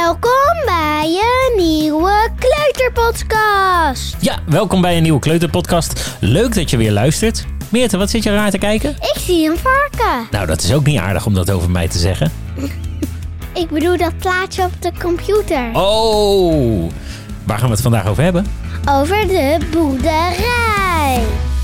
Welkom bij een nieuwe Kleuterpodcast. Ja, welkom bij een nieuwe Kleuterpodcast. Leuk dat je weer luistert. Meerte, wat zit je raar te kijken? Ik zie een varken. Nou, dat is ook niet aardig om dat over mij te zeggen. Ik bedoel dat plaatje op de computer. Oh, waar gaan we het vandaag over hebben? Over de boerderij.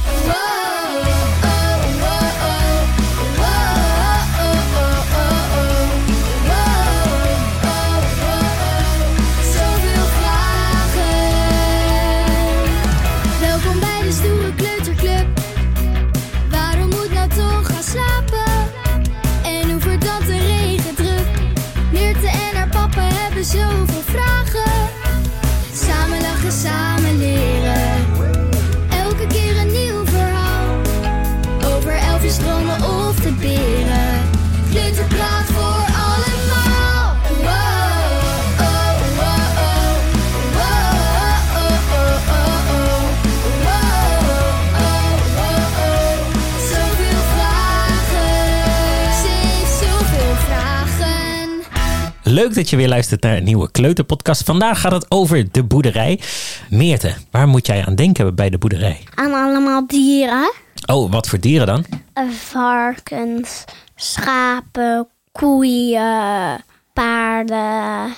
Zoveel vragen, samen lachen, samen leren. Elke keer een nieuw verhaal, over elfjes, dromen of de beren. Kleuterpraat voor allemaal. Wow, oh, oh, oh. Wow, oh, oh, oh, oh. Wow, oh, oh, oh. Zoveel vragen, ze heeft zoveel vragen. Leuk dat je weer luistert naar een nieuwe Kleuterpodcast. Vandaag gaat het over de boerderij. Meerte, waar moet jij aan denken bij de boerderij? Aan allemaal dieren. Oh, wat voor dieren dan? Varkens, schapen, koeien, paarden,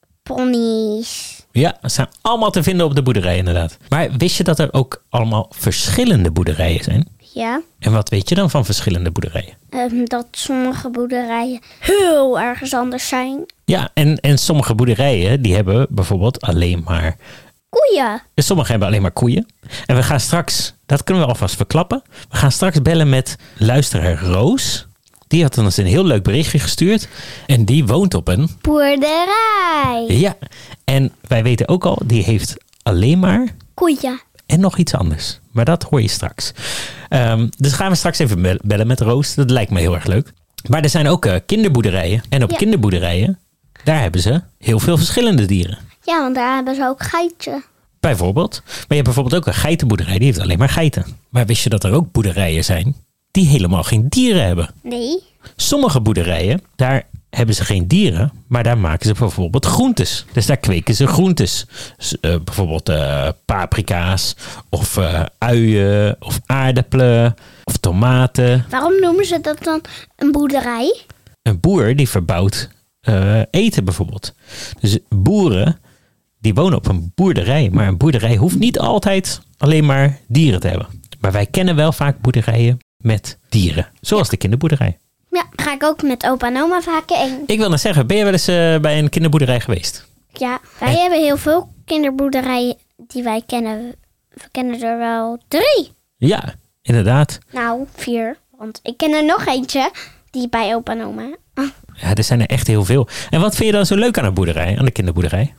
ponies. Ja, dat zijn allemaal te vinden op de boerderij inderdaad. Maar wist je dat er ook allemaal verschillende boerderijen zijn? Ja, En wat weet je dan van verschillende boerderijen? dat sommige boerderijen heel erg anders zijn. Ja, en sommige boerderijen die hebben bijvoorbeeld alleen maar... Koeien. Sommigen hebben alleen maar koeien. En we gaan straks, dat kunnen we alvast verklappen. We gaan straks bellen met luisteraar Roos. Die had ons een heel leuk berichtje gestuurd. En die woont op een... Boerderij. Ja, en wij weten ook al, die heeft alleen maar... Koeien. En nog iets anders. Maar dat hoor je straks. Dus gaan we straks even bellen met Roos. Dat lijkt me heel erg leuk. Maar er zijn ook kinderboerderijen. En op kinderboerderijen, daar hebben ze heel veel verschillende dieren. Ja, want daar hebben ze ook geitje. Bijvoorbeeld. Maar je hebt bijvoorbeeld ook een geitenboerderij. Die heeft alleen maar geiten. Maar wist je dat er ook boerderijen zijn die helemaal geen dieren hebben? Nee. Sommige boerderijen, daar hebben ze geen dieren, maar daar maken ze bijvoorbeeld groentes. Dus daar kweken ze groentes. Bijvoorbeeld paprika's of uien of aardappelen of tomaten. Waarom noemen ze dat dan een boerderij? Een boer die verbouwt eten bijvoorbeeld. Dus boeren die wonen op een boerderij. Maar een boerderij hoeft niet altijd alleen maar dieren te hebben. Maar wij kennen wel vaak boerderijen met dieren. Zoals de kinderboerderij. Ja, ga ik ook met opa en oma vaak in. Ik wil net zeggen, ben je wel eens bij een kinderboerderij geweest? Ja, wij hebben heel veel kinderboerderijen die wij kennen. We kennen er wel 3. Ja, inderdaad. Nou, 4. Want ik ken er nog eentje die bij opa en oma. Ja, er zijn er echt heel veel. En wat vind je dan zo leuk aan een boerderij, aan de kinderboerderij?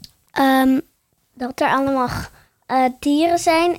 Dat er allemaal dieren zijn.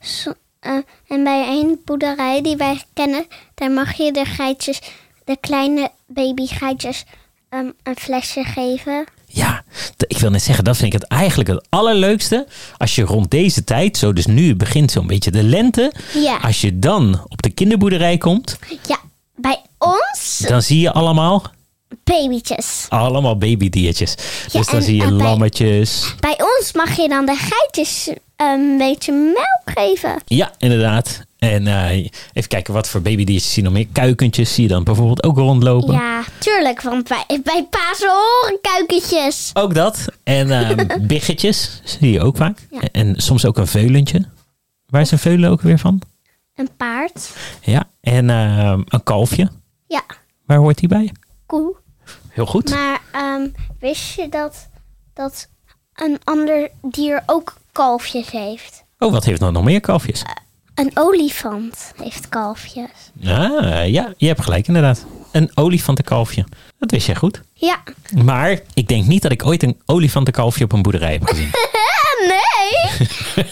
En bij één boerderij die wij kennen, daar mag je de geitjes, de kleine babygeitjes, een flesje geven. Ja, ik wil net zeggen, dat vind ik het eigenlijk het allerleukste. Als je rond deze tijd, zo dus nu begint zo'n beetje de lente. Ja. Als je dan op de kinderboerderij komt. Ja, bij ons Dan zie je allemaal babytjes. allemaal babydiertjes. Ja, Dus dan en, zie je bij- lammetjes. Bij ons mag je dan de geitjes een beetje melk geven. Ja, inderdaad. En even kijken, wat voor babydiertjes zie je nog meer? Kuikentjes zie je dan bijvoorbeeld ook rondlopen. Ja, tuurlijk, want bij Pasen horen kuikentjes. Ook dat. En biggetjes zie je ook vaak. Ja. En soms ook een veulentje. Waar is een veulen ook weer van? Een paard. Ja, en een kalfje. Ja, Waar hoort die bij? koe. Heel goed. Maar wist je dat een ander dier ook kalfjes heeft? Oh, wat heeft nou nog meer kalfjes? Een olifant heeft kalfjes. Ah, ja, je hebt gelijk inderdaad. Een olifantenkalfje. Dat wist jij goed. Ja. Maar ik denk niet dat ik ooit een olifantenkalfje op een boerderij heb gezien. Nee.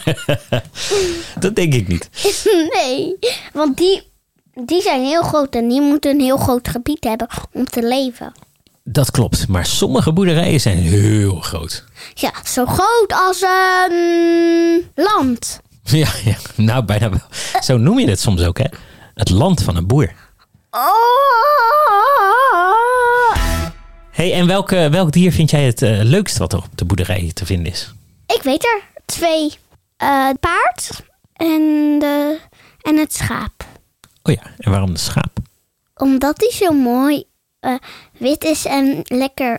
Dat denk ik niet. Nee. Want die zijn heel groot en die moeten een heel groot gebied hebben om te leven. Dat klopt, maar sommige boerderijen zijn heel groot. Ja, zo groot als een land. Ja, nou bijna wel. Zo noem je het soms ook, hè? Het land van een boer. Oh. Hey, en welk dier vind jij het leukst wat er op de boerderij te vinden is? Ik weet er 2. Het paard en het schaap. Oh ja, en waarom de schaap? Omdat die zo mooi wit is en lekker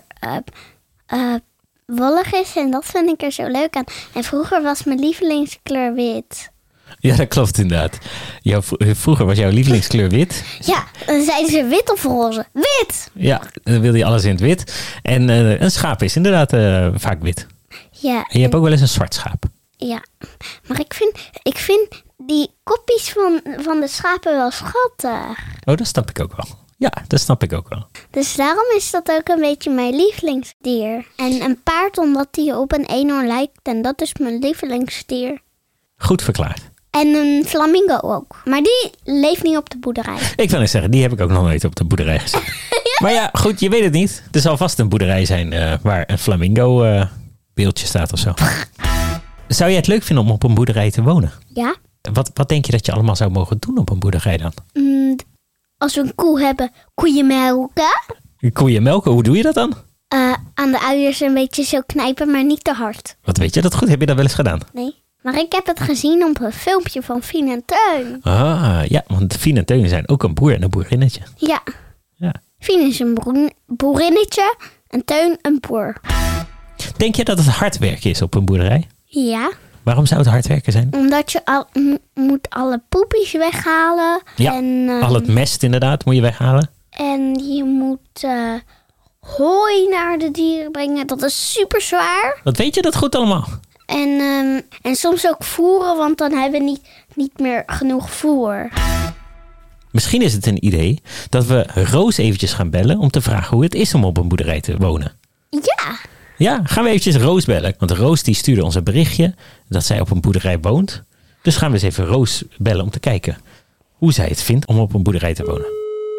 wollig is. En dat vind ik er zo leuk aan. En vroeger was mijn lievelingskleur wit. Ja, dat klopt inderdaad. Vroeger was jouw lievelingskleur wit. Ja, dan zeiden ze wit of roze. Wit! Ja, dan wilde je alles in het wit. En een schaap is inderdaad vaak wit. Ja. En je hebt ook wel eens een zwart schaap. Ja, maar ik vind die kopjes van de schapen wel schattig. Oh, dat snap ik ook wel. Ja, dat snap ik ook wel. Dus daarom is dat ook een beetje mijn lievelingsdier. En een paard omdat die op een eenhoorn lijkt. En dat is mijn lievelingsdier. Goed verklaard. En een flamingo ook. Maar die leeft niet op de boerderij. Ik wil eens zeggen, die heb ik ook nog nooit op de boerderij gezien. Ja. Maar ja, goed, je weet het niet. Er zal vast een boerderij zijn waar een flamingo beeldje staat of zo. Zou je het leuk vinden om op een boerderij te wonen? Ja. Wat denk je dat je allemaal zou mogen doen op een boerderij dan? Als we een koe hebben, koeien melken. Koeien melken, hoe doe je dat dan? Aan de uiers een beetje zo knijpen, maar niet te hard. Wat weet je dat goed? Heb je dat wel eens gedaan? Nee. Maar ik heb het gezien op een filmpje van Fien en Teun. Ah, ja, want Fien en Teun zijn ook een boer en een boerinnetje. Ja. Ja. Fien is een boerinnetje en Teun een boer. Denk je dat het hard werken is op een boerderij? Ja. Waarom zou het hard werken zijn? Omdat je moet alle poepjes weghalen. Ja, en, al het mest inderdaad moet je weghalen. En je moet hooi naar de dieren brengen. Dat is super zwaar. Wat weet je dat goed allemaal? En soms ook voeren, want dan hebben we niet meer genoeg voer. Misschien is het een idee dat we Roos eventjes gaan bellen om te vragen hoe het is om op een boerderij te wonen. Ja. Ja, gaan we eventjes Roos bellen. Want Roos die stuurde ons een berichtje dat zij op een boerderij woont. Dus gaan we eens even Roos bellen om te kijken hoe zij het vindt om op een boerderij te wonen.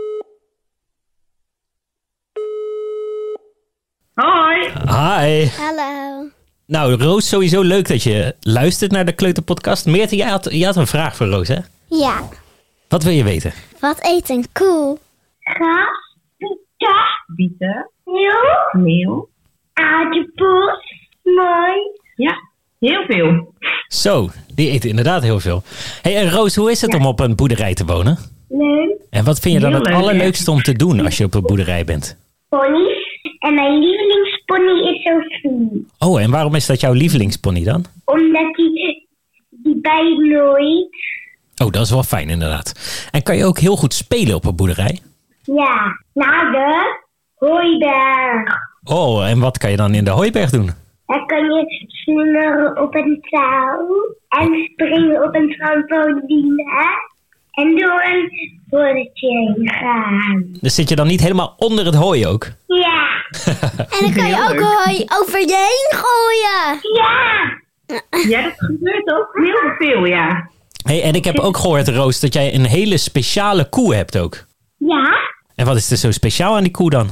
Hoi. Hi. Hallo. Nou, Roos, sowieso leuk dat je luistert naar de Kleuterpodcast. Meerte, je had een vraag voor Roos, hè? Ja. Wat wil je weten? Wat eet een koe? Gras, Bieten. meel, aardappels, mooi. Ja, heel veel. Zo, die eten inderdaad heel veel. Hey, en Roos, hoe is het om op een boerderij te wonen? Leuk. En wat vind je dan Heel het leuk, allerleukste om te doen als je op een boerderij bent? Ponies. En mijn lievelingspony is Sophie. Oh, en waarom is dat jouw lievelingspony dan? Omdat die bijt nooit. Oh, dat is wel fijn inderdaad. En kan je ook heel goed spelen op een boerderij? Ja, naar de hooiberg. Oh, en wat kan je dan in de hooiberg doen? Dan kan je slingeren op een touw. En springen op een trampoline. En door een bolletje heen gaan. Dus zit je dan niet helemaal onder het hooi ook? Ja. En dan kan je ook hooi over je heen gooien. Ja. Ja, dat gebeurt ook heel veel, ja. Hey, en ik heb ook gehoord, Roos, dat jij een hele speciale koe hebt ook. Ja. En wat is er zo speciaal aan die koe dan?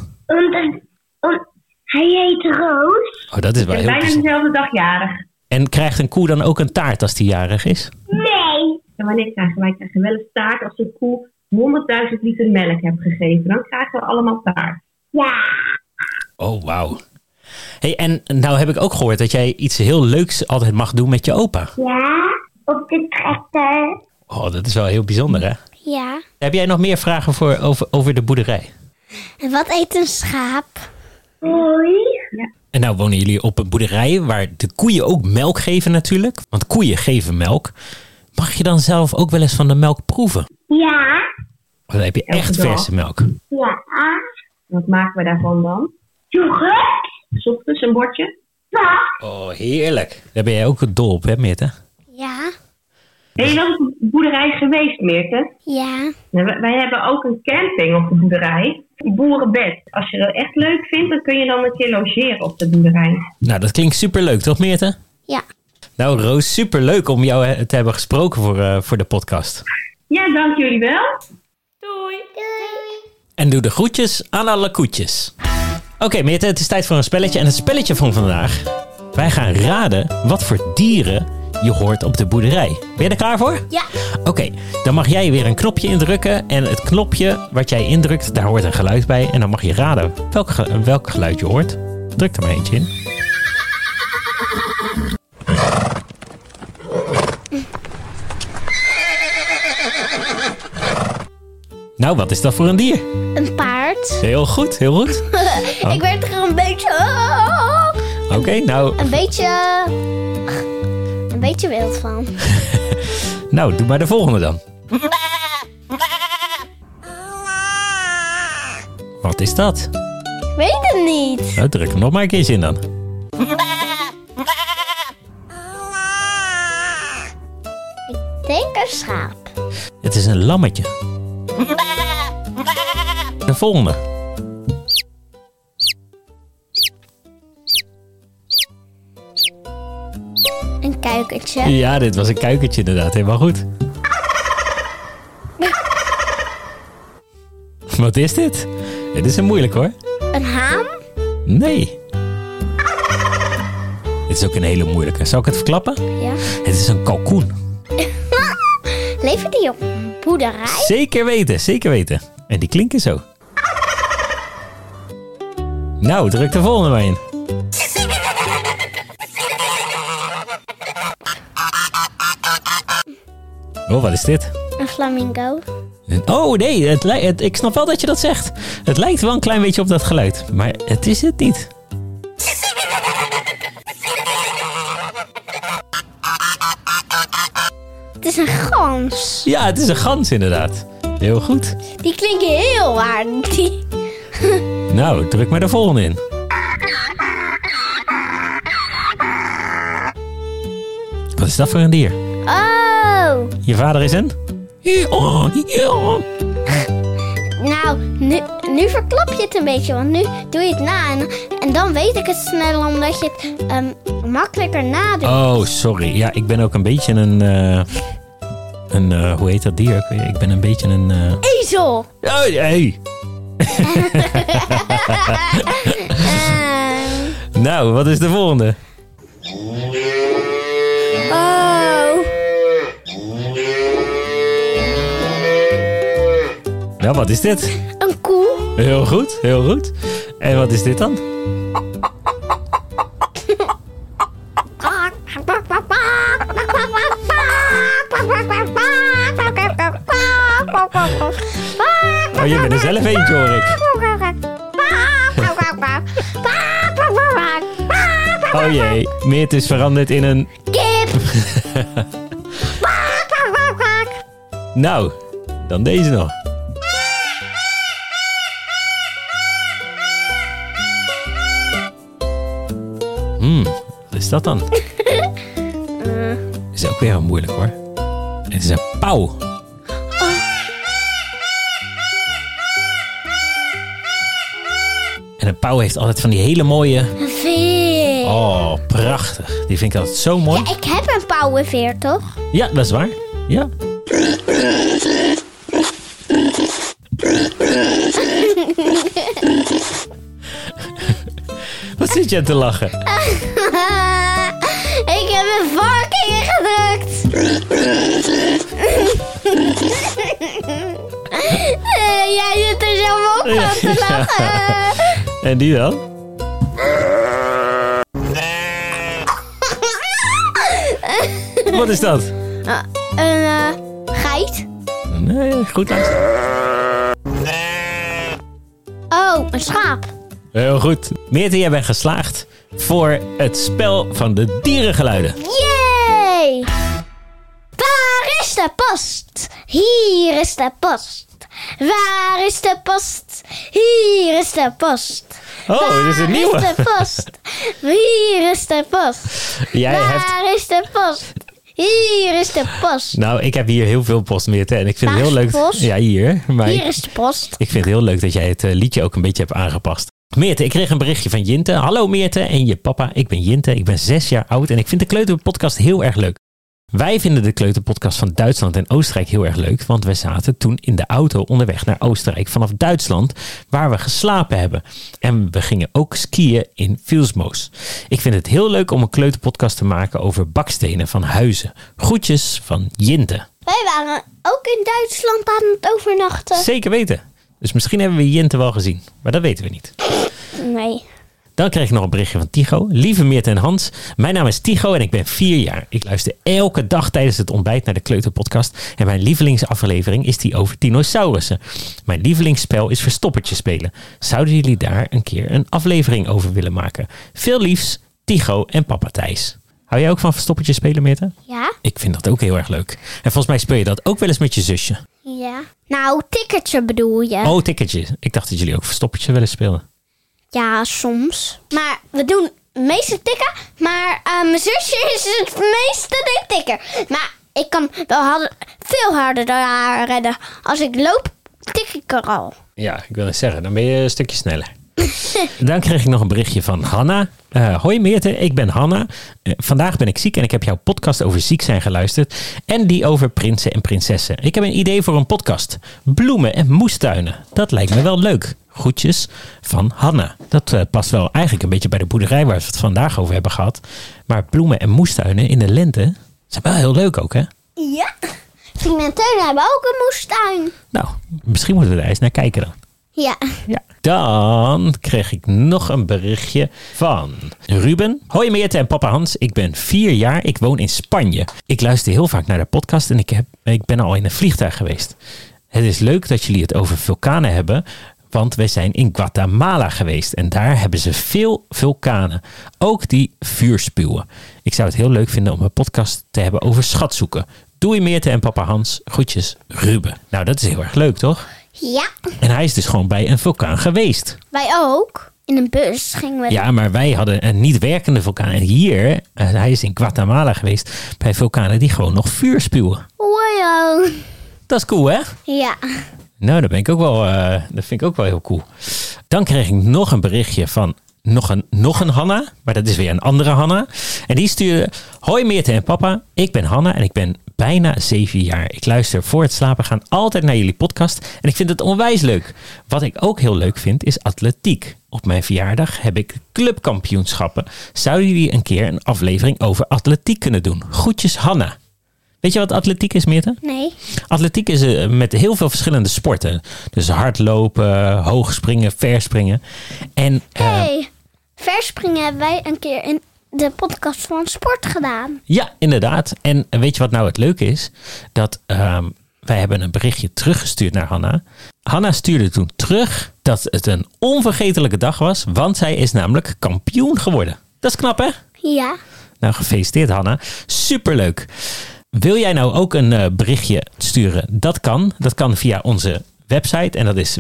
Hij heet Roos. Oh, dat is wel Ik heel ben bijna bijzonder. dezelfde dag jarig. En krijgt een koe dan ook een taart als die jarig is? Nee. En wanneer krijgen wij? Krijgen wel een taart als de koe 100.000 liter melk heeft gegeven. Dan krijgen we allemaal taart. Ja. Oh, wauw. Hey, en nou heb ik ook gehoord dat jij iets heel leuks altijd mag doen met je opa. Ja. Op de trekker. Oh, dat is wel heel bijzonder, hè? Ja. Heb jij nog meer vragen over de boerderij? En wat eet een schaap? Hoi. En nou wonen jullie op een boerderij waar de koeien ook melk geven natuurlijk. Want koeien geven melk. Mag je dan zelf ook wel eens van de melk proeven? Ja. Oh, dan heb je Elke echt dag. verse melk. Ja. Wat maken we daarvan dan? Yoghurt. 's Ochtends een bordje. Pap. Oh, heerlijk. Daar ben jij ook dol op, hè, Meerte? Ja. Ben je wel op een boerderij geweest, Meerte? Ja. Nou, wij hebben ook een camping op de boerderij. Boerenbed. Als je dat echt leuk vindt, dan kun je dan een keer logeren op de boerderij. Nou, dat klinkt superleuk, toch, Meerte? Ja. Nou, Roos, superleuk om jou te hebben gesproken voor de podcast. Ja, dank jullie wel. Doei. En doe de groetjes aan alle koetjes. Oké, Meerte, het is tijd voor een spelletje. En het spelletje van vandaag. Wij gaan raden wat voor dieren je hoort op de boerderij. Ben je er klaar voor? Ja. Oké, dan mag jij weer een knopje indrukken. En het knopje wat jij indrukt, daar hoort een geluid bij. En dan mag je raden welk geluid je hoort. Druk er maar eentje in. Nou, wat is dat voor een dier? Een paard. Heel goed, heel goed. Ik werd er een beetje... Oké, nou... Een beetje wild van. Nou, doe maar de volgende dan. Wat is dat? Ik weet het niet. Nou, druk hem nog maar een keertje in dan. Ik denk een schaap. Het is een lammetje. De volgende. Een kuikentje. Ja, dit was een kuikentje inderdaad. Helemaal goed. Wat is dit? Dit is een moeilijk hoor. Een haan. Nee. Dit is ook een hele moeilijke. Zal ik het verklappen? Ja. Het is een kalkoen. Leven die op een boerderij? Zeker weten, zeker weten. En die klinken zo. Nou, druk de volgende maar in. Oh, wat is dit? Een flamingo. Oh nee, ik snap wel dat je dat zegt. Het lijkt wel een klein beetje op dat geluid. Maar het is het niet. Het is een gans. Ja, het is een gans inderdaad. Heel goed. Die klinken heel aardig. Nou, druk maar de volgende in. Wat is dat voor een dier? Oh. Je vader is een... Nou, nu verklap je het een beetje, want nu doe je het na. En dan weet ik het sneller, omdat je het makkelijker nadoet. Oh, sorry. Ja, ik ben ook een beetje hoe heet dat dier? Ik ben een beetje een... Ezel! Oh, hey. Nou, wat is de volgende? Oh. Nou, wat is dit? Een koe. Heel goed, heel goed. En wat is dit dan? Oh, je bent er zelf eentje, hoor ik. Oh jee, Meert is veranderd in een... Kip. Nou, dan deze nog. Wat is dat dan? Is ook weer wel moeilijk hoor. Het is een pauw. En een pauw heeft altijd van die hele mooie... Een veer. Oh, prachtig. Die vind ik altijd zo mooi. Ja, ik heb een pauwenveer, toch? Ja, dat is waar. Ja. Wat zit je te lachen? Ik heb een varken ingedrukt. Jij zit er zelf ook van te lachen. En die dan? Wat is dat? Een geit. Nee, goed luisteren. Oh, een schaap. Heel goed. Meerte, jij bent geslaagd voor het spel van de dierengeluiden. Yay! Waar is de post? Hier is de post. Waar is de post? Hier is de post. Oh, dit is een nieuwe. Waar is de post? Hier is de post. Waar is de post? Hier is de post. Nou, ik heb hier heel veel post, Meerte. En ik vind het heel leuk... Post? Ja, hier. Maar Hier is de post. ik vind het heel leuk dat jij het liedje ook een beetje hebt aangepast. Meerte, ik kreeg een berichtje van Jinte. Hallo Meerte en je papa. Ik ben Jinte. Ik ben 6 jaar oud en ik vind de Kleuterpodcast heel erg leuk. Wij vinden de kleuterpodcast van Duitsland en Oostenrijk heel erg leuk, want we zaten toen in de auto onderweg naar Oostenrijk vanaf Duitsland, waar we geslapen hebben. En we gingen ook skiën in Vilsmoos. Ik vind het heel leuk om een kleuterpodcast te maken over bakstenen van huizen. Groetjes van Jinte. Wij waren ook in Duitsland aan het overnachten. Zeker weten. Dus misschien hebben we Jinte wel gezien, maar dat weten we niet. Nee. Dan kreeg ik nog een berichtje van Tycho. Lieve Meerte en Hans, mijn naam is Tycho en ik ben 4 jaar. Ik luister elke dag tijdens het ontbijt naar de Kleuterpodcast. En mijn lievelingsaflevering is die over dinosaurussen. Mijn lievelingsspel is verstoppertje spelen. Zouden jullie daar een keer een aflevering over willen maken? Veel liefs, Tycho en papa Thijs. Hou jij ook van verstoppertje spelen, Meerte? Ja? Ik vind dat ook heel erg leuk. En volgens mij speel je dat ook wel eens met je zusje. Ja. Nou, tikkertje bedoel je? Oh, tikketje. Ik dacht dat jullie ook verstoppertje willen spelen. Ja, soms. Maar we doen meestal tikken. Maar mijn zusje is het meeste de tikker. Maar ik kan wel veel harder dan haar redden. Als ik loop, tik ik er al. Ja, ik wil eens zeggen, dan ben je een stukje sneller. Dan kreeg ik nog een berichtje van Hanna. Hoi Meerte, ik ben Hanna. Vandaag ben ik ziek en ik heb jouw podcast over ziek zijn geluisterd. En die over prinsen en prinsessen. Ik heb een idee voor een podcast. Bloemen en moestuinen. Dat lijkt me wel leuk. Groetjes van Hanna. Dat past wel eigenlijk een beetje bij de boerderij waar we het vandaag over hebben gehad. Maar bloemen en moestuinen in de lente zijn wel heel leuk ook, hè? Ja. Vrienden en Teun hebben ook een moestuin. Nou, misschien moeten we daar eens naar kijken dan. Ja. Ja. Dan kreeg ik nog een berichtje van Ruben. Hoi Meerte en papa Hans, ik ben 4 jaar, ik woon in Spanje. Ik luister heel vaak naar de podcast en ik ben al in een vliegtuig geweest. Het is leuk dat jullie het over vulkanen hebben, want wij zijn in Guatemala geweest en daar hebben ze veel vulkanen. Ook die vuur spuwen. Ik zou het heel leuk vinden om een podcast te hebben over schatzoeken. Doei Meerte en papa Hans, groetjes Ruben. Nou, dat is heel erg leuk, toch? Ja. En hij is dus gewoon bij een vulkaan geweest. Wij ook. In een bus gingen we. Ja, maar wij hadden een niet werkende vulkaan. En hier, hij is in Guatemala geweest bij vulkanen die gewoon nog vuur spuwen. Wow. Dat is cool, hè? Ja. Nou, dat vind ik ook wel heel cool. Dan kreeg ik nog een berichtje van nog een Hanna. Maar dat is weer een andere Hanna. En die stuurde: Hoi Meerte en papa, ik ben Hanna en ik ben bijna 7 jaar. Ik luister voor het slapen gaan altijd naar jullie podcast. En ik vind het onwijs leuk. Wat ik ook heel leuk vind is atletiek. Op mijn verjaardag heb ik clubkampioenschappen. Zouden jullie een keer een aflevering over atletiek kunnen doen? Groetjes Hanna. Weet je wat atletiek is, Meerte? Nee. Atletiek is met heel veel verschillende sporten. Dus hardlopen, hoogspringen, verspringen. En verspringen hebben wij een keer in de podcast van sport gedaan. Ja, inderdaad. En weet je wat nou het leuke is? Dat wij hebben een berichtje teruggestuurd naar Hanna. Hanna stuurde toen terug dat het een onvergetelijke dag was, want zij is namelijk kampioen geworden. Dat is knap, hè? Ja. Nou, gefeliciteerd Hanna. Superleuk. Wil jij nou ook een berichtje sturen? Dat kan. Dat kan via onze website en dat is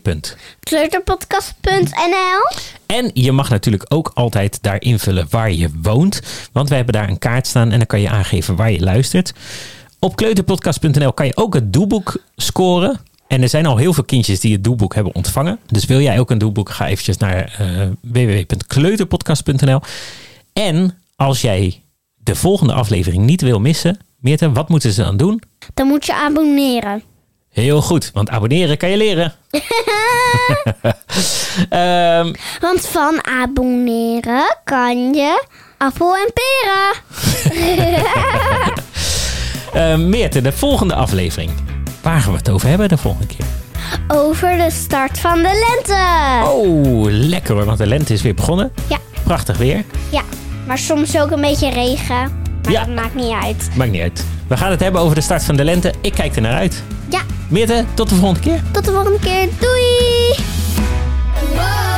www.kleuterpodcast.nl. En je mag natuurlijk ook altijd daar invullen waar je woont. Want we hebben daar een kaart staan en dan kan je aangeven waar je luistert. Op kleuterpodcast.nl kan je ook het doelboek scoren. En er zijn al heel veel kindjes die het doelboek hebben ontvangen. Dus wil jij ook een doelboek, ga eventjes naar www.kleuterpodcast.nl. En als jij de volgende aflevering niet wil missen, Meerte, wat moeten ze dan doen? Dan moet je abonneren. Heel goed, want abonneren kan je leren. Want van abonneren kan je appel en peren. Meerte, de volgende aflevering. Waar gaan we het over hebben de volgende keer? Over de start van de lente. Oh, lekker hoor, want de lente is weer begonnen. Ja. Prachtig weer. Ja, maar soms ook een beetje regen. Maar Ja. dat maakt niet uit. Maakt niet uit. We gaan het hebben over de start van de lente. Ik kijk er naar uit. Ja, Meerte, tot de volgende keer. tot de volgende keer. Doei! Wow.